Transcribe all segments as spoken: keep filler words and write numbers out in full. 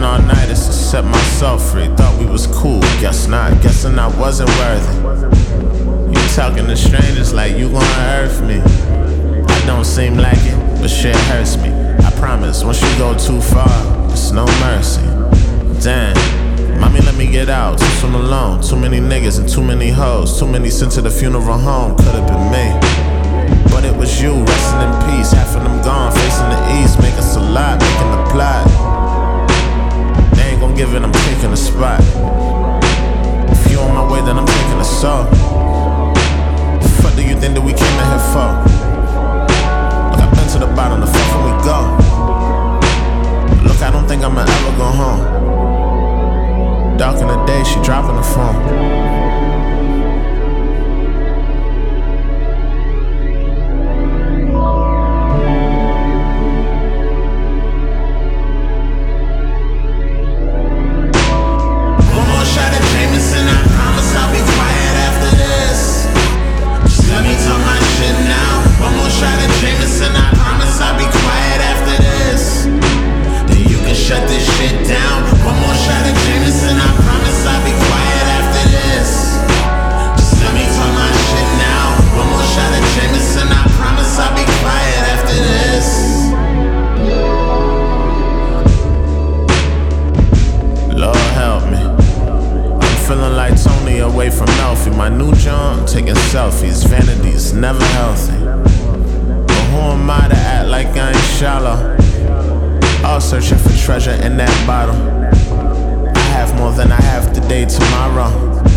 Hustling all nighters to set myself free. Thought we was cool, guess not. Guessing I wasn't worthy. You talking to strangers like you gonna hurt me. I don't seem like it, but shit hurts me. I promise, once you go too far, it's no mercy. Damn, mommy let me get out, too soon alone. Too many niggas and too many hoes. Too many sent to the funeral home, could've been me. But it was you, resting in peace. Half of them gone, facing the east. Make us a lot, making the plot. They ain't gon' give it, I'm taking the spot. If you on my way, then I'm taking the soul. The fuck do you think that we came in here for? Look, I've been to the bottom, the fuck when we go. Look, I don't think I'ma ever go home. Dark in the day, she dropping the phone. Feeling like Tony away from Melfi. My new junk, taking selfies. Vanity's never healthy. But who am I to act like I ain't shallow? All searching for treasure in that bottle. I have more than I have today, tomorrow.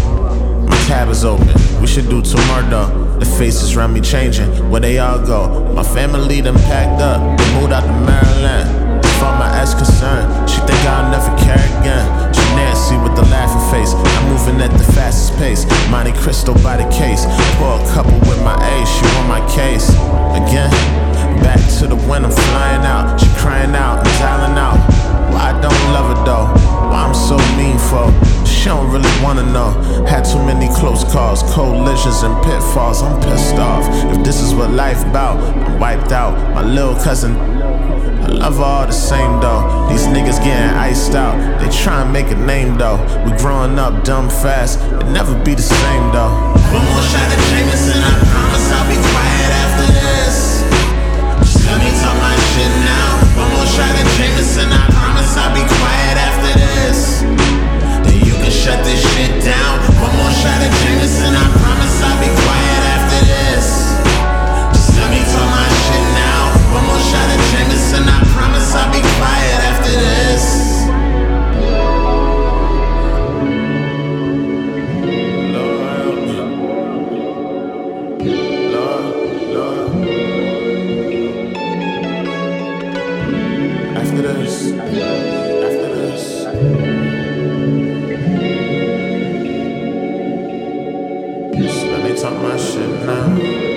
My tab is open, we should do tomorrow though. The faces around me changing, where they all go. My family done packed up, they moved out to Maryland. As far my ex concerned, she think I'll never care again. She Nancy with the laughing face, I'm moving at the fastest pace. Monte Cristo by the case, pour a couple with my ace, she on my case. Again, back to the wind, I'm flying out. She crying out and dialing out. Why I don't love her though, why I'm so mean for? She don't really wanna know. Had too many close calls, collisions and pitfalls, I'm pissed off. If this is what life bout, I'm wiped out. My little cousin, I love her all the same though. These niggas getting iced out, they try and make a name though. We growing up dumb fast, it never be the same though. One more shot of Jameson, I promise I'll be quiet after this. Just let me talk my shit now. One more shot of Jameson, I promise I'll be quiet after this. Then you can shut this shit down. One more shot of Jameson, I promise I'll be quiet after this. Just let me talk my shit now. One more shot of Jameson, I promise I'll be quiet after this. After this, after this, just let me talk my shit now.